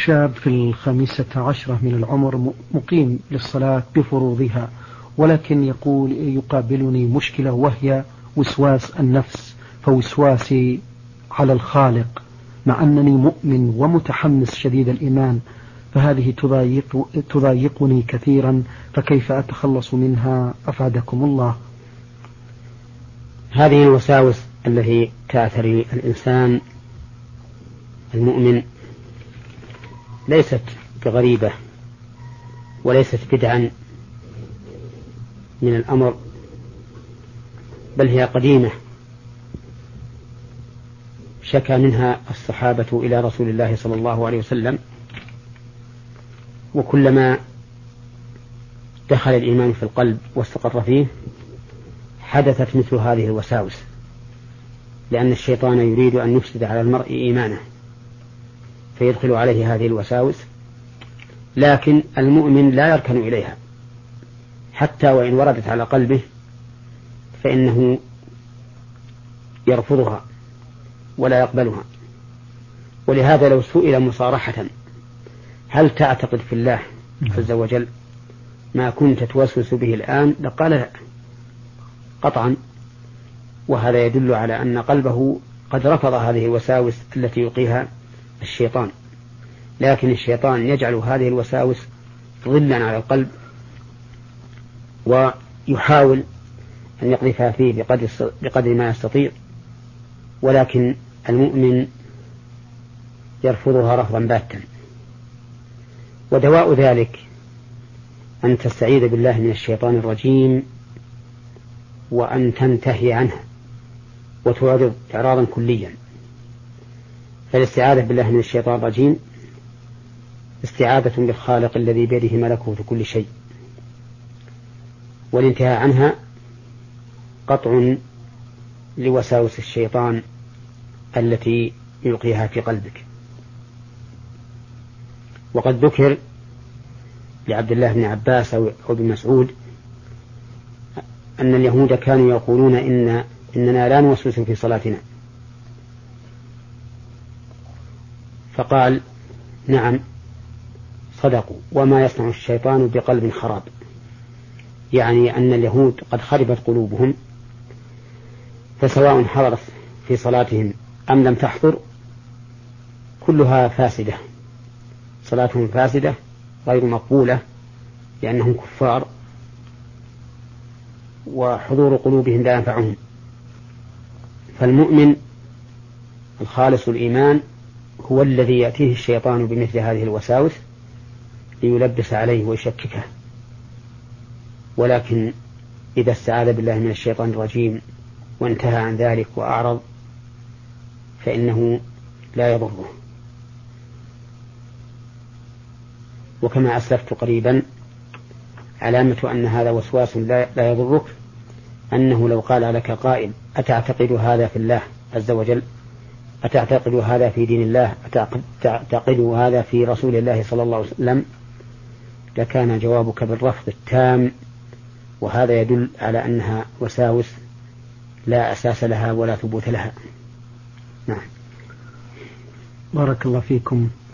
شاب في 15 من العمر مقيم للصلاة بفروضها، ولكن يقول يقابلني مشكلة وهي وسواس النفس، فوسواسي على الخالق مع أنني مؤمن ومتحمس شديد الإيمان، فهذه تضايقني كثيرا، فكيف أتخلص منها أفادكم الله؟ هذه الوساوس التي تعتري الإنسان المؤمن ليست بغريبة وليست بدعا من الأمر، بل هي قديمة شكى منها الصحابة إلى رسول الله صلى الله عليه وسلم، وكلما دخل الإيمان في القلب واستقر فيه حدثت مثل هذه الوساوس، لأن الشيطان يريد أن يفسد على المرء إيمانه فيدخل عليه هذه الوساوس، لكن المؤمن لا يركن إليها حتى وإن وردت على قلبه فإنه يرفضها ولا يقبلها. ولهذا لو سئل مصارحة هل تعتقد في الله عز وجل ما كنت توسوس به الآن، لقال لا قطعا، وهذا يدل على أن قلبه قد رفض هذه الوساوس التي يلقيها الشيطان، لكن الشيطان يجعل هذه الوساوس ظلا على القلب ويحاول أن يقذفها فيه بقدر ما يستطيع، ولكن المؤمن يرفضها رفضا باتا. ودواء ذلك أن تستعيذ بالله من الشيطان الرجيم وأن تنتهي عنه وتعرض إعراضا كليا. فالاستعاذة بالله من الشيطان الرجيم استعاذة بالخالق الذي بيده ملكوت كل شيء، والانتهاء عنها قطع لوساوس الشيطان التي يلقيها في قلبك. وقد ذكر لعبد الله بن عباس أو ابن مسعود أن اليهود كانوا يقولون إننا لا نوسوس في صلاتنا، فقال نعم صدقوا، وما يصنع الشيطان بقلب خراب، يعني أن اليهود قد خربت قلوبهم، فسواء حضرت في صلاتهم أم لم تحضر كلها فاسدة، صلاتهم فاسدة غير مقبولة لأنهم كفار وحضور قلوبهم لا ينفعهم. فالمؤمن الخالص الإيمان هو الذي يأتيه الشيطان بمثل هذه الوساوس ليلبس عليه ويشككه، ولكن إذا استعاذ بالله من الشيطان الرجيم وانتهى عن ذلك وأعرض فإنه لا يضره. وكما أسلفت قريبا علامة أن هذا وسواس لا يضرك أنه لو قال لك قائل أتعتقد هذا في الله عز وجل، أتعتقد هذا في دين الله، أتعتقد هذا في رسول الله صلى الله عليه وسلم، لكان جوابك بالرفض التام، وهذا يدل على أنها وساوس لا أساس لها ولا ثبوت لها. نعم. بارك الله فيكم.